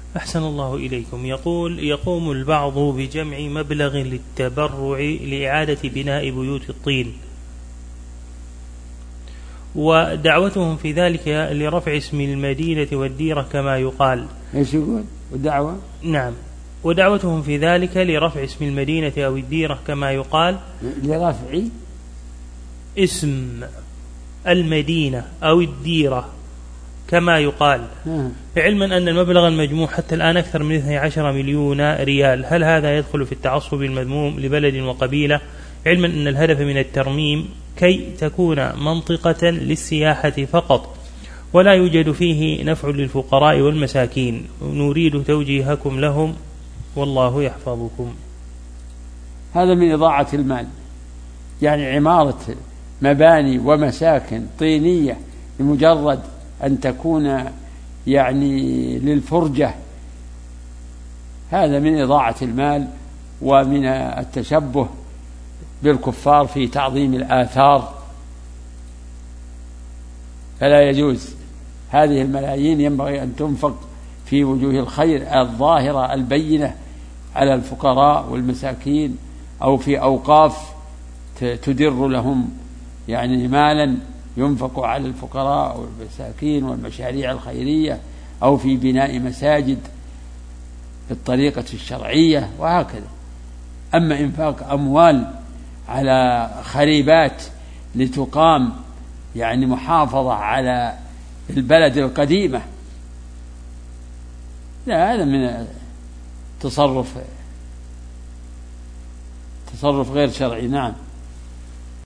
أحسن الله إليكم. يقول: يقوم البعض بجمع مبلغ للتبرع لإعادة بناء بيوت الطين، ودعوتهم في ذلك لرفع اسم المدينة والديرة كما يقال. ايش يقول؟ والدعوة؟ نعم، ودعوتهم في ذلك لرفع اسم المدينة أو الديرة كما يقال، لرفع اسم المدينة أو الديرة كما يقال، علما أن المبلغ المجموع حتى الآن أكثر من 12 مليون ريال. هل هذا يدخل في التعصب المذموم لبلد وقبيلة، علما أن الهدف من الترميم كي تكون منطقة للسياحة فقط ولا يوجد فيه نفع للفقراء والمساكين؟ نريد توجيهكم لهم والله يحفظكم. هذا من إضاعة المال، يعني عمارة مباني ومساكن طينية لمجرد أن تكون يعني للفرجة، هذا من إضاعة المال ومن التشبه بالكفار في تعظيم الآثار، فلا يجوز. هذه الملايين ينبغي أن تنفق في وجوه الخير الظاهرة البينة على الفقراء والمساكين، أو في أوقاف تدر لهم يعني مالا ينفق على الفقراء والمساكين والمشاريع الخيرية، أو في بناء مساجد بالطريقة الشرعية وهكذا. أما إنفاق أموال على خريبات لتقام يعني محافظة على البلد القديمة، لا، هذا من تصرف غير شرعي. نعم.